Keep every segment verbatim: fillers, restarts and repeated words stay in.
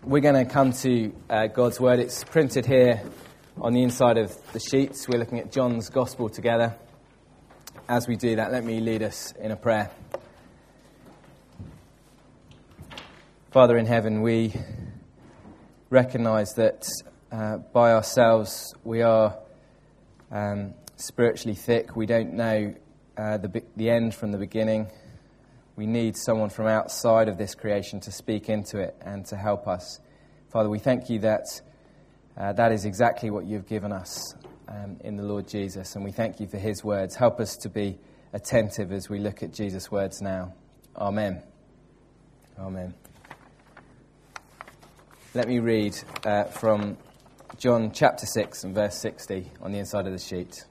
we're going to come to uh, God's Word. It's printed here on the inside of the sheets. We're looking at John's Gospel together. As we do that, let me lead us in a prayer. Father in heaven, we recognise that uh, by ourselves we are um, spiritually thick. We don't know uh, the, the end from the beginning. We need someone from outside of this creation to speak into it and to help us. Father, we thank you that uh, that is exactly what you've given us um, in the Lord Jesus. And we thank you for his words. Help us to be attentive as we look at Jesus' words now. Amen. Amen. Let me read uh, from John chapter six and verse sixty on the inside of the sheet.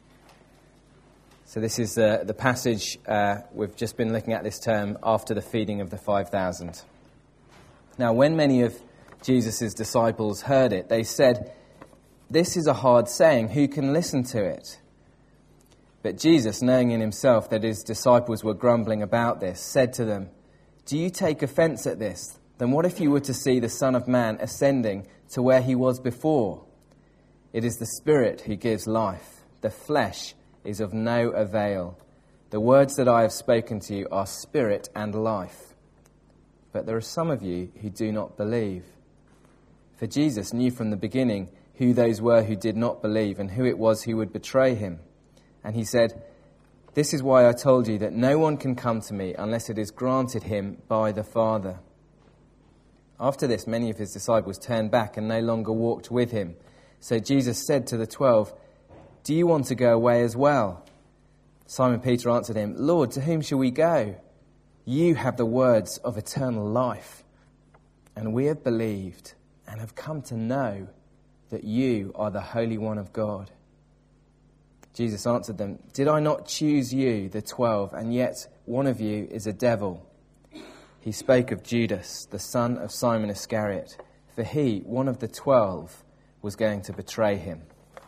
So this is uh, the passage uh, we've just been looking at this term after the feeding of the five thousand. Now, when many of Jesus' disciples heard it, they said, "This is a hard saying. Who can listen to it?" But Jesus, knowing in himself that his disciples were grumbling about this, said to them, "Do you take offence at this? Then what if you were to see the Son of Man ascending to where he was before? It is the Spirit who gives life. The flesh is of no avail. The words that I have spoken to you are spirit and life. But there are some of you who do not believe." For Jesus knew from the beginning who those were who did not believe and who it was who would betray him. And he said, "This is why I told you that no one can come to me unless it is granted him by the Father." After this, many of his disciples turned back and no longer walked with him. So Jesus said to the twelve, "Do you want to go away as well?" Simon Peter answered him, "Lord, to whom shall we go? You have the words of eternal life. And we have believed and have come to know that you are the Holy One of God." Jesus answered them, "Did I not choose you, the twelve, and yet one of you is a devil?" He spoke of Judas, the son of Simon Iscariot, for he, one of the twelve, was going to betray him.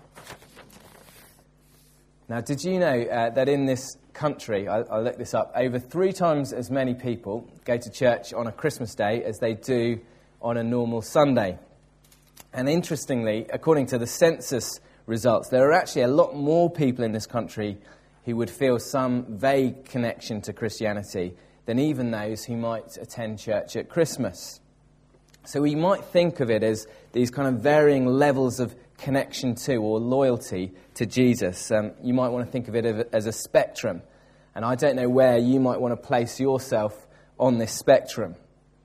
Now, did you know uh, that in this country, I, I looked this up, over three times as many people go to church on a Christmas day as they do on a normal Sunday? And interestingly, according to the census results, there are actually a lot more people in this country who would feel some vague connection to Christianity than even those who might attend church at Christmas. So we might think of it as these kind of varying levels of connection to or loyalty to Jesus. Um, you might want to think of it as a spectrum. And I don't know where you might want to place yourself on this spectrum.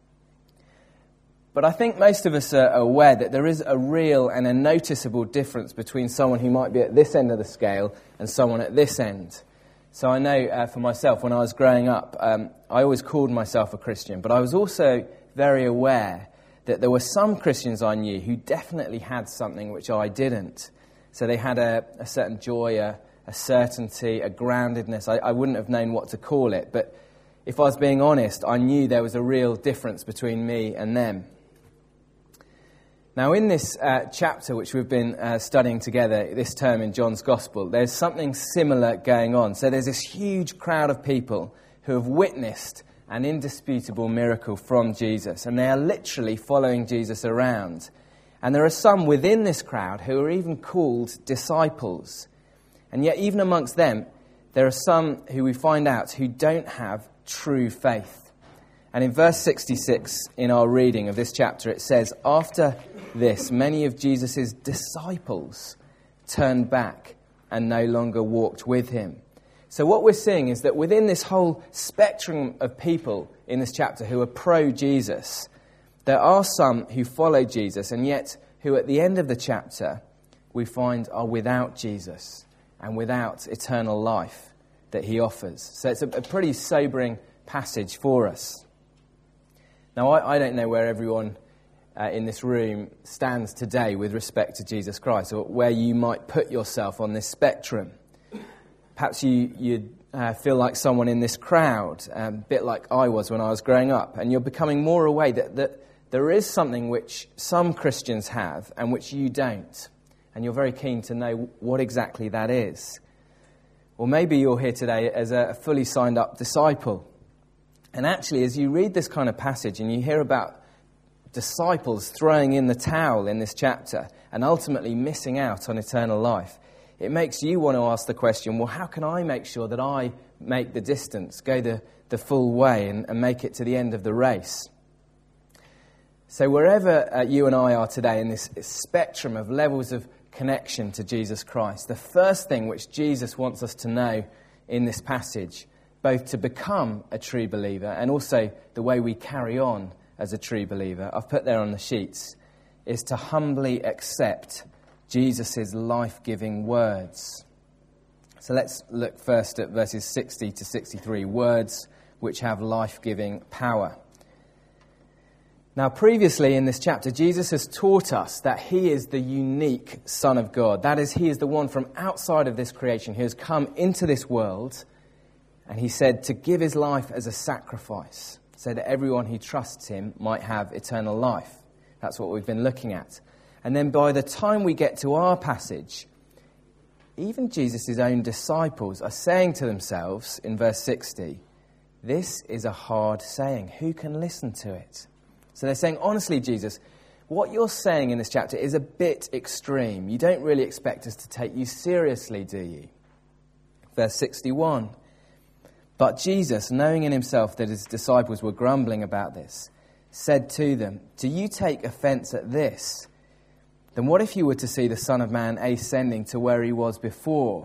But I think most of us are aware that there is a real and a noticeable difference between someone who might be at this end of the scale and someone at this end. So I know uh, for myself, when I was growing up, um, I always called myself a Christian, but I was also very aware that there were some Christians I knew who definitely had something which I didn't. So they had a, a certain joy, a, a certainty, a groundedness. I, I wouldn't have known what to call it, but if I was being honest, I knew there was a real difference between me and them. Now, in this uh, chapter, which we've been uh, studying together this term in John's Gospel, there's something similar going on. So there's this huge crowd of people who have witnessed an indisputable miracle from Jesus, and they are literally following Jesus around. And there are some within this crowd who are even called disciples. And yet, even amongst them, there are some who we find out who don't have true faith. And in verse sixty-six in our reading of this chapter, it says, "After this, many of Jesus' disciples turned back and no longer walked with him." So what we're seeing is that within this whole spectrum of people in this chapter who are pro-Jesus, there are some who follow Jesus, and yet who at the end of the chapter we find are without Jesus and without eternal life that he offers. So it's a, a pretty sobering passage for us. Now, I, I don't know where everyone uh, in this room stands today with respect to Jesus Christ, or where you might put yourself on this spectrum. Perhaps you you uh, feel like someone in this crowd, a um, bit like I was when I was growing up, and you're becoming more aware that, that there is something which some Christians have and which you don't, and you're very keen to know what exactly that is. Or maybe you're here today as a fully signed up disciple. And actually, as you read this kind of passage and you hear about disciples throwing in the towel in this chapter and ultimately missing out on eternal life, it makes you want to ask the question, well, how can I make sure that I make the distance, go the, the full way and, and make it to the end of the race? So wherever uh, you and I are today in this spectrum of levels of connection to Jesus Christ, the first thing which Jesus wants us to know in this passage, both to become a true believer and also the way we carry on as a true believer, I've put there on the sheets, is to humbly accept Jesus' life-giving words. So let's look first at verses sixty to sixty-three, words which have life-giving power. Now, previously in this chapter, Jesus has taught us that he is the unique Son of God. That is, he is the one from outside of this creation who has come into this world, and he said to give his life as a sacrifice so that everyone who trusts him might have eternal life. That's what we've been looking at. And then by the time we get to our passage, even Jesus' own disciples are saying to themselves in verse sixty, this is a hard saying. Who can listen to it? So they're saying, honestly, Jesus, what you're saying in this chapter is a bit extreme. You don't really expect us to take you seriously, do you? Verse sixty-one. But Jesus, knowing in himself that his disciples were grumbling about this, said to them, do you take offense at this? Then what if you were to see the Son of Man ascending to where he was before?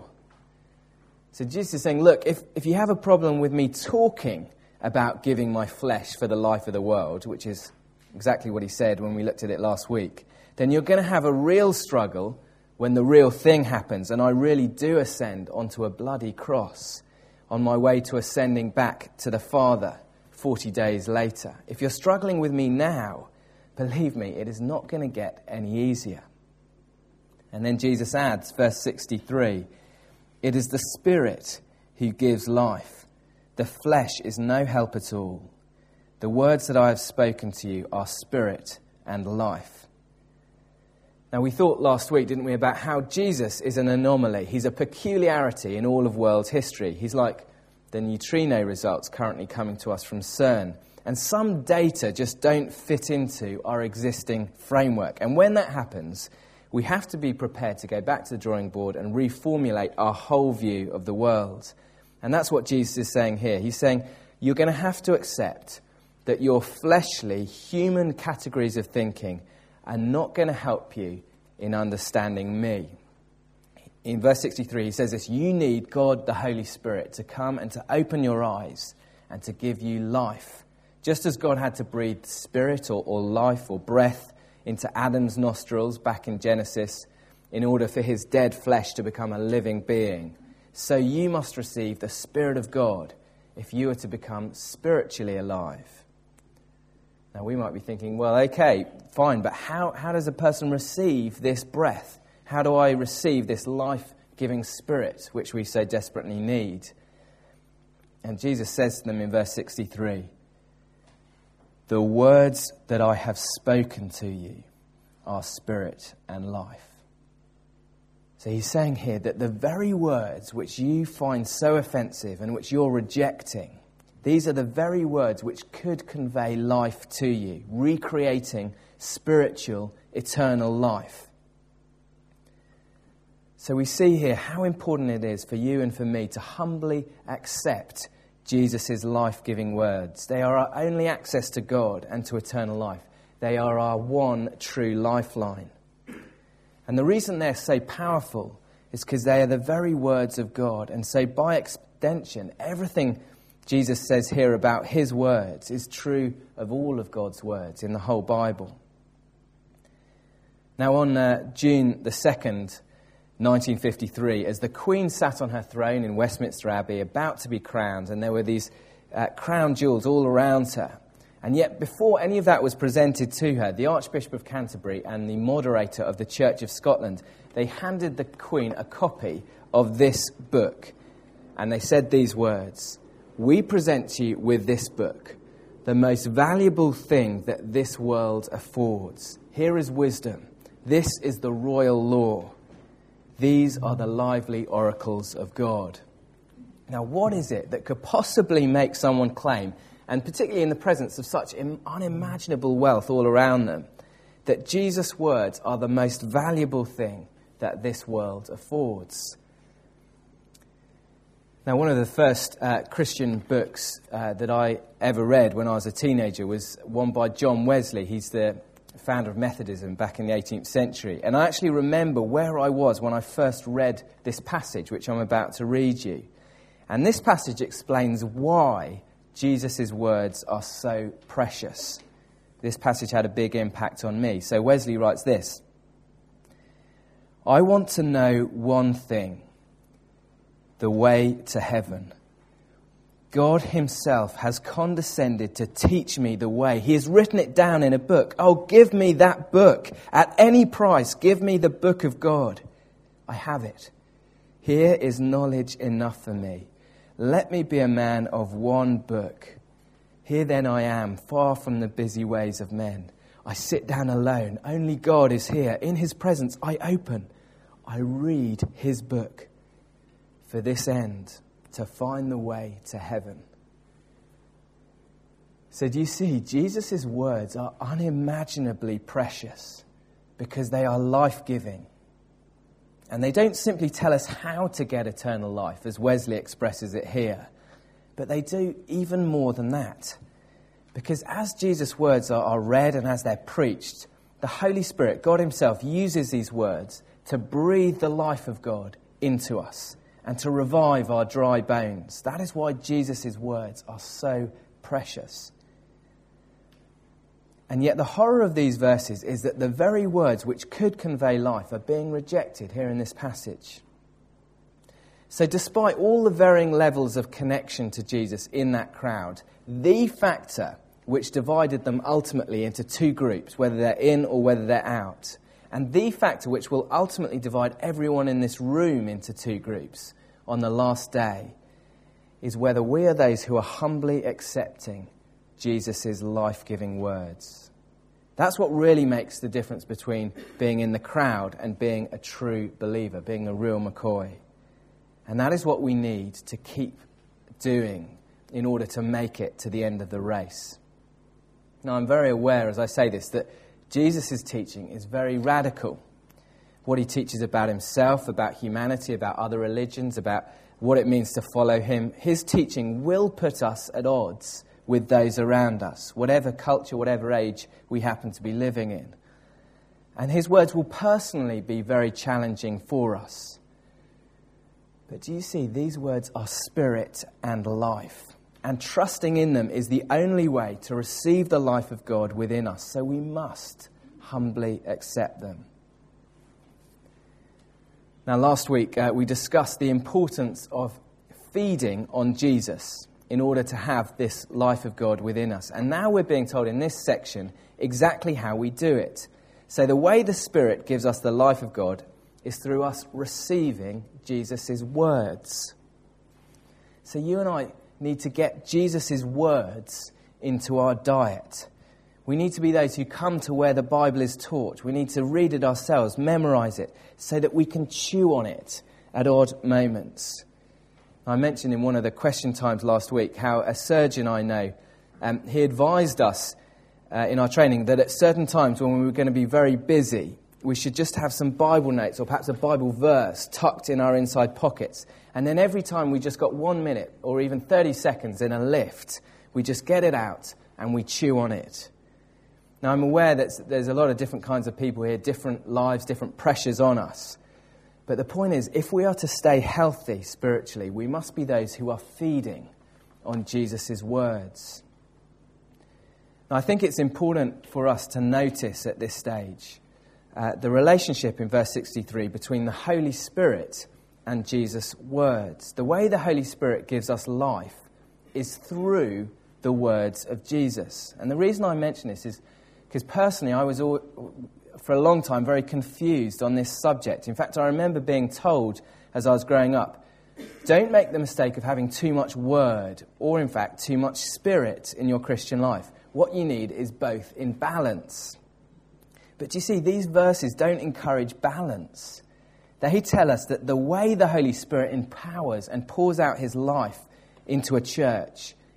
So Jesus is saying, look, if, if you have a problem with me talking about giving my flesh for the life of the world, which is exactly what he said when we looked at it last week, then you're going to have a real struggle when the real thing happens and I really do ascend onto a bloody cross on my way to ascending back to the Father forty days later. If you're struggling with me now, believe me, it is not going to get any easier. And then Jesus adds, verse sixty-three, it is the Spirit who gives life. The flesh is no help at all. The words that I have spoken to you are spirit and life. Now, we thought last week, didn't we, about how Jesus is an anomaly. He's a peculiarity in all of world history. He's like the neutrino results currently coming to us from CERN. And some data just don't fit into our existing framework. And when that happens, we have to be prepared to go back to the drawing board and reformulate our whole view of the world. And that's what Jesus is saying here. He's saying, you're going to have to accept that your fleshly, human categories of thinking are not going to help you in understanding me. In verse sixty-three, he says this, you need God, the Holy Spirit, to come and to open your eyes and to give you life. Just as God had to breathe spirit or, or life or breath into Adam's nostrils back in Genesis in order for his dead flesh to become a living being, so you must receive the Spirit of God if you are to become spiritually alive. Now, we might be thinking, well, okay, fine, but how, how does a person receive this breath? How do I receive this life-giving Spirit, which we so desperately need? And Jesus says to them in verse sixty-three, the words that I have spoken to you are spirit and life. So he's saying here that the very words which you find so offensive and which you're rejecting, these are the very words which could convey life to you, recreating spiritual, eternal life. So we see here how important it is for you and for me to humbly accept Jesus' life-giving words. They are our only access to God and to eternal life. They are our one true lifeline. And the reason they're so powerful is because they are the very words of God. And so by extension, everything Jesus says here about his words is true of all of God's words in the whole Bible. Now on uh, June the second, nineteen fifty-three, as the Queen sat on her throne in Westminster Abbey about to be crowned, and there were these uh, crown jewels all around her. And yet before any of that was presented to her, the Archbishop of Canterbury and the moderator of the Church of Scotland, they handed the Queen a copy of this book. And they said these words, we present to you with this book, the most valuable thing that this world affords. Here is wisdom. This is the royal law. These are the lively oracles of God. Now, what is it that could possibly make someone claim and particularly in the presence of such unimaginable wealth all around them, that Jesus' words are the most valuable thing that this world affords. Now, one of the first uh, Christian books uh, that I ever read when I was a teenager was one by John Wesley. He's the founder of Methodism back in the eighteenth century. And I actually remember where I was when I first read this passage, which I'm about to read you. And this passage explains why Jesus' words are so precious. This passage had a big impact on me. So Wesley writes this: I want to know one thing, the way to heaven. God himself has condescended to teach me the way. He has written it down in a book. Oh, give me that book. At any price, give me the book of God. I have it. Here is knowledge enough for me. Let me be a man of one book. Here then I am, far from the busy ways of men. I sit down alone. Only God is here. In his presence I open. I read his book. For this end, to find the way to heaven. So do you see, Jesus' words are unimaginably precious because they are life-giving. And they don't simply tell us how to get eternal life, as Wesley expresses it here, but they do even more than that. Because as Jesus' words are, are read and as they're preached, the Holy Spirit, God himself, uses these words to breathe the life of God into us and to revive our dry bones. That is why Jesus' words are so precious. And yet the horror of these verses is that the very words which could convey life are being rejected here in this passage. So despite all the varying levels of connection to Jesus in that crowd, the factor which divided them ultimately into two groups, whether they're in or whether they're out, and the factor which will ultimately divide everyone in this room into two groups on the last day, is whether we are those who are humbly accepting Jesus' life-giving words. That's what really makes the difference between being in the crowd and being a true believer, being a real McCoy. And that is what we need to keep doing in order to make it to the end of the race. Now, I'm very aware, as I say this, that Jesus' teaching is very radical. What he teaches about himself, about humanity, about other religions, about what it means to follow him. His teaching will put us at odds with those around us, whatever culture, whatever age we happen to be living in. And his words will personally be very challenging for us. But do you see, these words are spirit and life. And trusting in them is the only way to receive the life of God within us. So we must humbly accept them. Now, last week uh, we discussed the importance of feeding on Jesus in order to have this life of God within us. And now we're being told in this section exactly how we do it. So the way the Spirit gives us the life of God is through us receiving Jesus' words. So you and I need to get Jesus' words into our diet. We need to be those who come to where the Bible is taught. We need to read it ourselves, memorize it, so that we can chew on it at odd moments. I mentioned in one of the question times last week how a surgeon I know, um, he advised us uh, in our training that at certain times when we were going to be very busy, we should just have some Bible notes or perhaps a Bible verse tucked in our inside pockets. And then every time we just got one minute or even thirty seconds in a lift, we just get it out and we chew on it. Now, I'm aware that there's a lot of different kinds of people here, different lives, different pressures on us. But the point is, if we are to stay healthy spiritually, we must be those who are feeding on Jesus' words. Now, I think it's important for us to notice at this stage uh, the relationship in verse sixty-three between the Holy Spirit and Jesus' words. The way the Holy Spirit gives us life is through the words of Jesus. And the reason I mention this is because personally I was, all, for a long time, very confused on this subject. In fact, I remember being told as I was growing up, don't make the mistake of having too much word or, in fact, too much spirit in your Christian life. What you need is both in balance. But you see, these verses don't encourage balance. They tell us that the way the Holy Spirit empowers and pours out his life into a church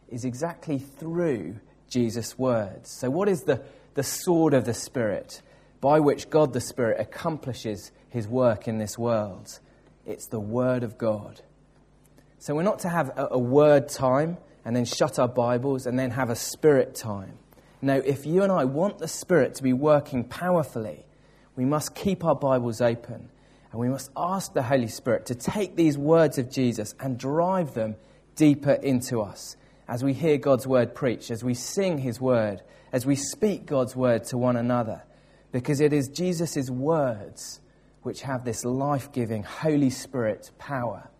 is exactly through Jesus' words. So what is the, the sword of the Spirit by which God the Spirit accomplishes his work in this world? It's the Word of God. So we're not to have a, a word time and then shut our Bibles and then have a Spirit time. No, if you and I want the Spirit to be working powerfully, we must keep our Bibles open and we must ask the Holy Spirit to take these words of Jesus and drive them deeper into us as we hear God's word preached, as we sing his word, as we speak God's word to one another. Because it is Jesus' words which have this life-giving Holy Spirit power.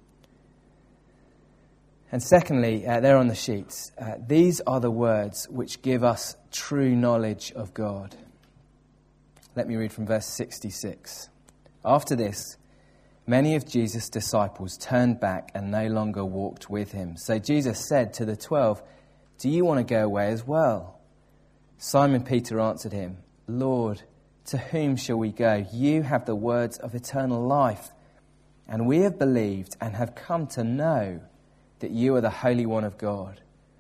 And secondly, uh, there on the sheets, uh, these are the words which give us true knowledge of God. Let me read from verse sixty-six. After this, many of Jesus' disciples turned back and no longer walked with him. So Jesus said to the twelve, "Do you want to go away as well?" Simon Peter answered him, "Lord, to whom shall we go? You have the words of eternal life, and we have believed and have come to know that you are the Holy One of God."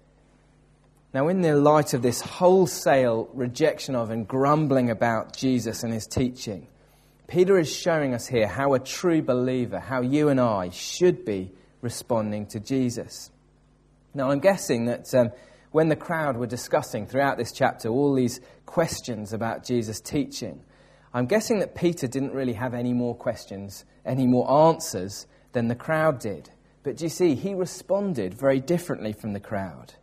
Now, in the light of this wholesale rejection of and grumbling about Jesus and his teaching, Peter is showing us here how a true believer, how you and I should be responding to Jesus. Now, I'm guessing that um, when the crowd were discussing throughout this chapter all these questions about Jesus' teaching, I'm guessing that Peter didn't really have any more questions, any more answers than the crowd did. But do you see, he responded very differently from the crowd.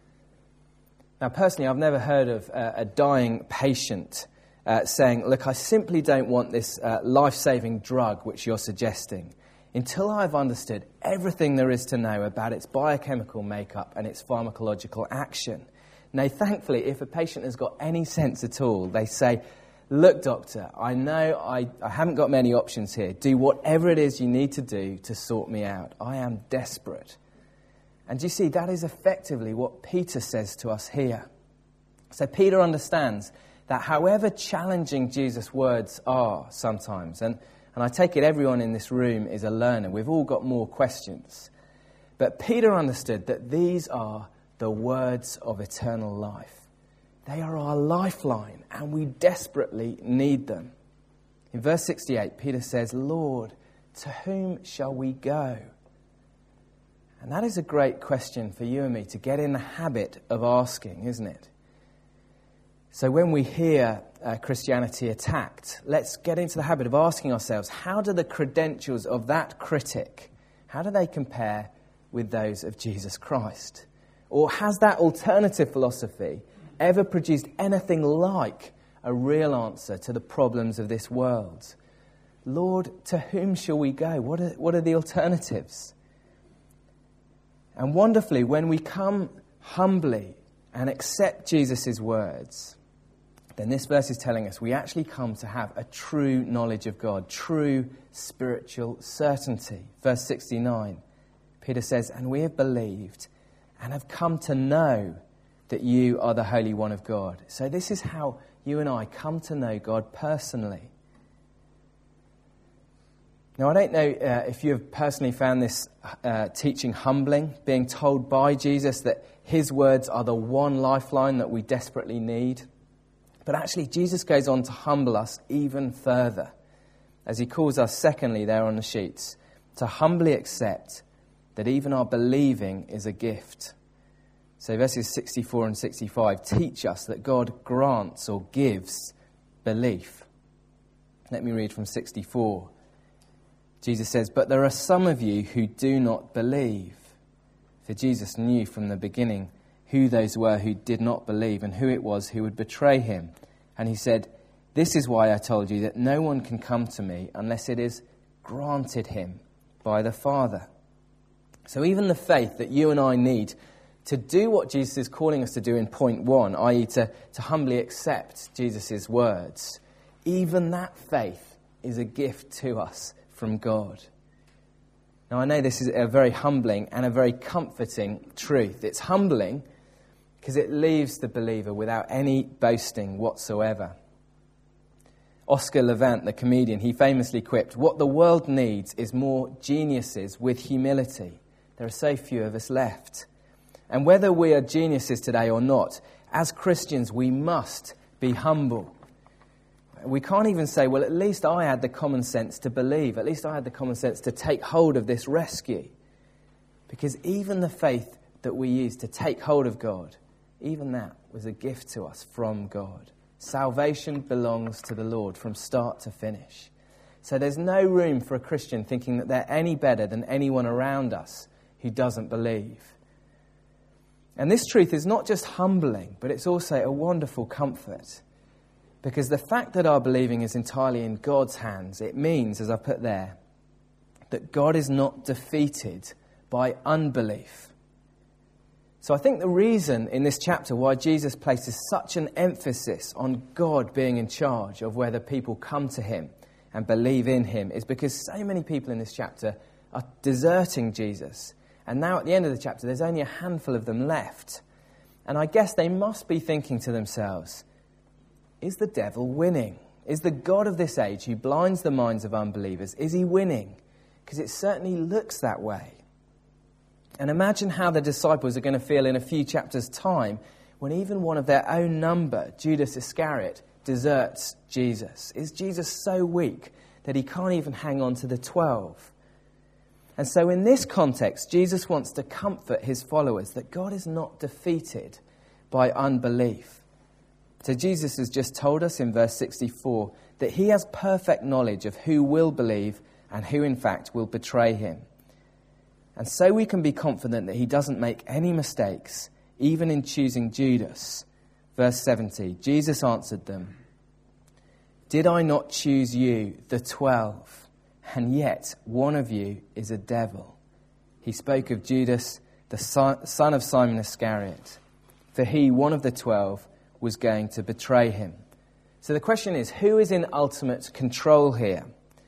Now, personally, I've never heard of uh, a dying patient uh, saying, "Look, I simply don't want this uh, life-saving drug which you're suggesting until I've understood everything there is to know about its biochemical makeup and its pharmacological action." Now, thankfully, if a patient has got any sense at all, they say, "Look, doctor, I know I, I haven't got many options here. Do whatever it is you need to do to sort me out. I am desperate." And you see, that is effectively what Peter says to us here. So Peter understands that however challenging Jesus' words are sometimes, and, and I take it everyone in this room is a learner, we've all got more questions. But Peter understood that these are the words of eternal life. They are our lifeline, and we desperately need them. In verse sixty-eight, Peter says, "Lord, to whom shall we go?" And that is a great question for you and me to get in the habit of asking, isn't it? So when we hear uh, Christianity attacked, let's get into the habit of asking ourselves, how do the credentials of that critic, how do they compare with those of Jesus Christ? Or has that alternative philosophy ever produced anything like a real answer to the problems of this world? Lord, to whom shall we go? What are, what are the alternatives? And wonderfully, when we come humbly and accept Jesus' words, then this verse is telling us we actually come to have a true knowledge of God, true spiritual certainty. Verse sixty-nine, Peter says, "And we have believed and have come to know that you are the Holy One of God." So this is how you and I come to know God personally. Now, I don't know uh, if you have personally found this uh, teaching humbling, being told by Jesus that his words are the one lifeline that we desperately need. But actually, Jesus goes on to humble us even further, as he calls us, secondly, there on the sheets, to humbly accept that even our believing is a gift. So verses sixty-four and sixty-five teach us that God grants or gives belief. Let me read from sixty-four. Jesus says, "But there are some of you who do not believe." For Jesus knew from the beginning who those were who did not believe and who it was who would betray him. And he said, "This is why I told you that no one can come to me unless it is granted him by the Father." So even the faith that you and I need to do what Jesus is calling us to do in point one, that is to, to humbly accept Jesus' words, even that faith is a gift to us from God. Now, I know this is a very humbling and a very comforting truth. It's humbling because it leaves the believer without any boasting whatsoever. Oscar Levant, the comedian, he famously quipped, "What the world needs is more geniuses with humility. There are so few of us left." And whether we are geniuses today or not, as Christians, we must be humble. We can't even say, well, at least I had the common sense to believe. At least I had the common sense to take hold of this rescue. Because even the faith that we use to take hold of God, even that was a gift to us from God. Salvation belongs to the Lord from start to finish. So there's no room for a Christian thinking that they're any better than anyone around us who doesn't believe. And this truth is not just humbling, but it's also a wonderful comfort. Because the fact that our believing is entirely in God's hands, it means, as I put there, that God is not defeated by unbelief. So I think the reason in this chapter why Jesus places such an emphasis on God being in charge of whether people come to him and believe in him is because so many people in this chapter are deserting Jesus. And now at the end of the chapter, there's only a handful of them left. And I guess they must be thinking to themselves, is the devil winning? Is the God of this age who blinds the minds of unbelievers, is he winning? Because it certainly looks that way. And imagine how the disciples are going to feel in a few chapters' time when even one of their own number, Judas Iscariot, deserts Jesus. Is Jesus so weak that he can't even hang on to the twelve? And so in this context, Jesus wants to comfort his followers that God is not defeated by unbelief. So Jesus has just told us in verse sixty-four that he has perfect knowledge of who will believe and who in fact will betray him. And so we can be confident that he doesn't make any mistakes, even in choosing Judas. Verse seventy, Jesus answered them, "Did I not choose you, the twelve, and yet one of you is a devil?" He spoke of Judas, the son of Simon Iscariot, for he, one of the twelve, was going to betray him. So the question is, who is in ultimate control here?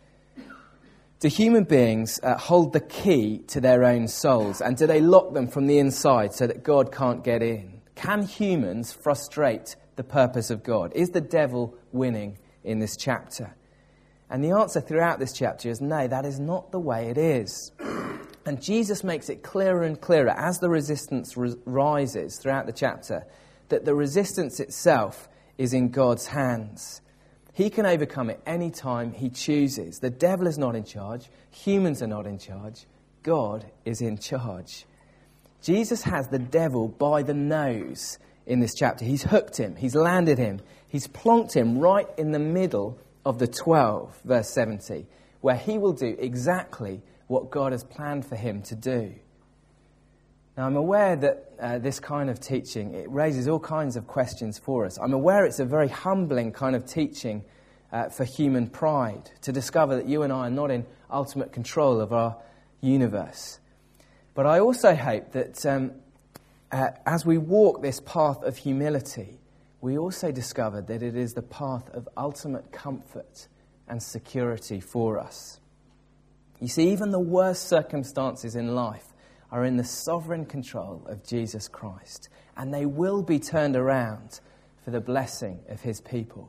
Do human beings uh, hold the key to their own souls, and do they lock them from the inside so that God can't get in? Can humans frustrate the purpose of God? Is the devil winning in this chapter? And the answer throughout this chapter is no, that is not the way it is. And Jesus makes it clearer and clearer as the resistance ri- rises throughout the chapter that the resistance itself is in God's hands. He can overcome it any time he chooses. The devil is not in charge. Humans are not in charge. God is in charge. Jesus has the devil by the nose in this chapter. He's hooked him. He's landed him. He's plonked him right in the middle of the twelve, verse seventy, where he will do exactly what God has planned for him to do. Now, I'm aware that uh, this kind of teaching, it raises all kinds of questions for us. I'm aware it's a very humbling kind of teaching uh, for human pride, to discover that you and I are not in ultimate control of our universe. But I also hope that um, uh, as we walk this path of humility, we also discover that it is the path of ultimate comfort and security for us. You see, even the worst circumstances in life are in the sovereign control of Jesus Christ, and they will be turned around for the blessing of his people.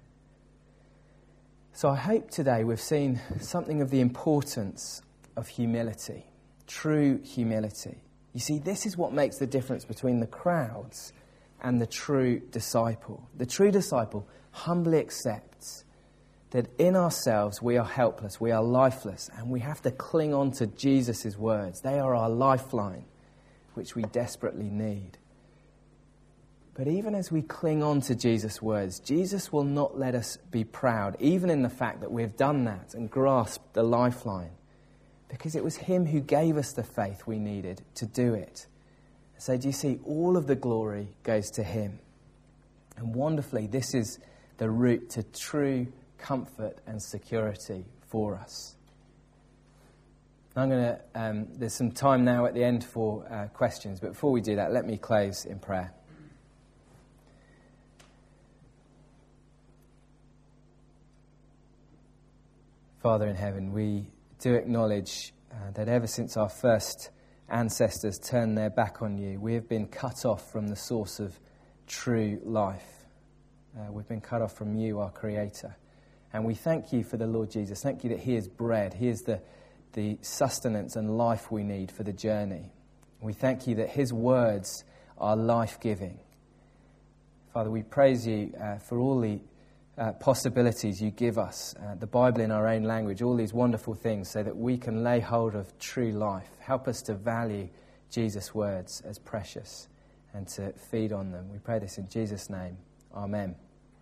So I hope today we've seen something of the importance of humility, true humility. You see, this is what makes the difference between the crowds and the true disciple. The true disciple humbly accepts that in ourselves we are helpless, we are lifeless, and we have to cling on to Jesus' words. They are our lifeline, which we desperately need. But even as we cling on to Jesus' words, Jesus will not let us be proud, even in the fact that we've done that and grasped the lifeline, because it was him who gave us the faith we needed to do it. So do you see, all of the glory goes to him. And wonderfully, this is the route to true comfort and security for us. I'm going to, um, there's some time now at the end for uh, questions, but before we do that, let me close in prayer. Father in heaven, we do acknowledge uh, that ever since our first ancestors turned their back on you, we have been cut off from the source of true life. Uh, we've been cut off from you, our Creator. And we thank you for the Lord Jesus. Thank you that he is bread. He is the, the sustenance and life we need for the journey. We thank you that his words are life-giving. Father, we praise you uh, for all the uh, possibilities you give us, uh, the Bible in our own language, all these wonderful things so that we can lay hold of true life. Help us to value Jesus' words as precious and to feed on them. We pray this in Jesus' name. Amen.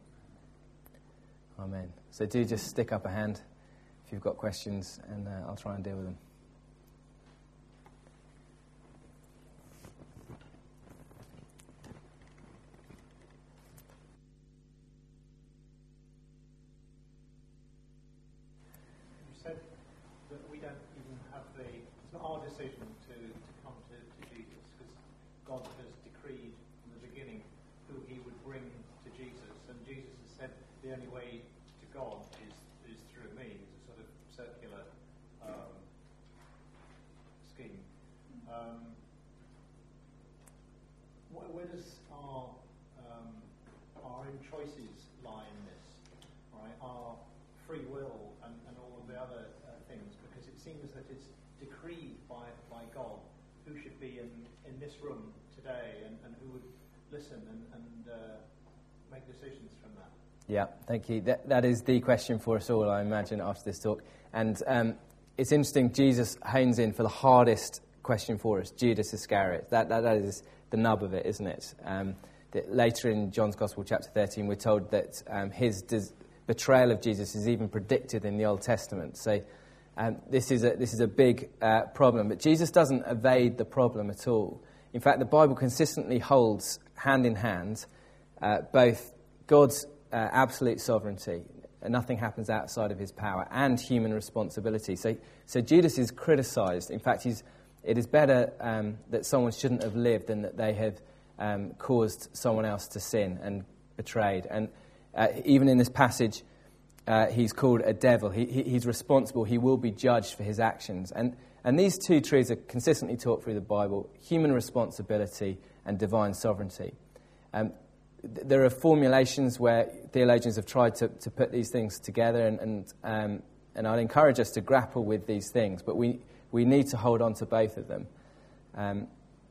Amen. So do just stick up a hand if you've got questions, and uh, I'll try and deal with them. You said that we don't even have the, it's not our decision to, to come to, to Jesus, because God has decreed from the beginning who he would bring to Jesus, and Jesus has said the only way to God is, is through me. It's a sort of circular um, scheme. Um, where, where does our um, our own choices lie in this? Right, our free will and, and all of the other uh, things, because it seems that it's decreed by by God who should be in, in this room today, and, and who would listen and, and uh, make decisions from that. Yeah, thank you. That, that is the question for us all, I imagine, after this talk. And um, it's interesting, Jesus hones in for the hardest question for us, Judas Iscariot. That, that, that is the nub of it, isn't it? Um, that later in John's Gospel, chapter thirteen, we're told that um, his des- betrayal of Jesus is even predicted in the Old Testament. So um, this is a, this is a big uh, problem. But Jesus doesn't evade the problem at all. In fact, the Bible consistently holds hand in hand uh, both God's uh, absolute sovereignty, and nothing happens outside of his power, and human responsibility. So, so Judas is criticised. In fact, he's, it is better um, that someone shouldn't have lived than that they have um, caused someone else to sin and betrayed. And uh, even in this passage, uh, he's called a devil. He, he, he's responsible. He will be judged for his actions. And And these two truths are consistently taught through the Bible: human responsibility and divine sovereignty. Um, th- there are formulations where theologians have tried to, to put these things together, and and, um, and I'd encourage us to grapple with these things, but we, we need to hold on to both of them. Um,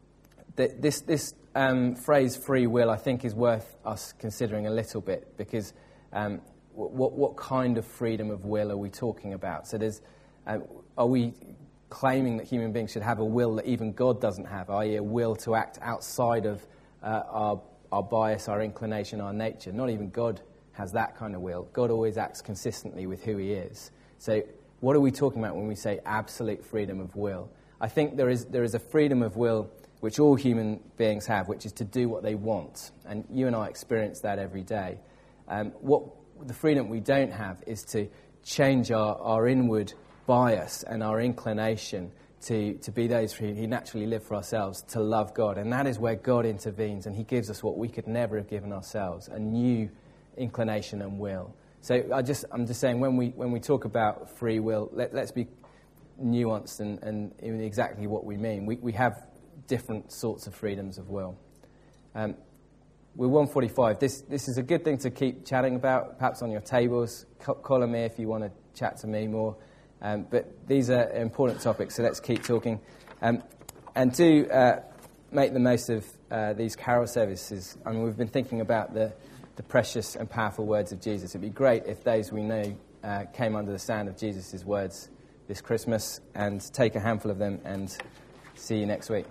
th- this this um, phrase, free will, I think is worth us considering a little bit, because um, w- what, what kind of freedom of will are we talking about? So there's, uh, are we claiming that human beings should have a will that even God doesn't have, that is a will to act outside of uh, our, our bias, our inclination, our nature? Not even God has that kind of will. God always acts consistently with who he is. So what are we talking about when we say absolute freedom of will? I think there is there is a freedom of will which all human beings have, which is to do what they want. And you and I experience that every day. Um, what the freedom we don't have is to change our, our inward bias and our inclination to, to be those who naturally live for ourselves, to love God. And that is where God intervenes, and he gives us what we could never have given ourselves, a new inclination and will. So I just, I'm just saying, when we when we talk about free will, let, let's be nuanced and, and in exactly what we mean. We, we have different sorts of freedoms of will. Um, we're one forty-five. This this is a good thing to keep chatting about, perhaps on your tables. C- call me if you want to chat to me more. Um, but these are important topics, so let's keep talking. Um, and do uh, make the most of uh, these carol services. I mean, we've been thinking about the, the precious and powerful words of Jesus. It'd be great if those we know uh, came under the sound of Jesus' words this Christmas, and take a handful of them, and see you next week.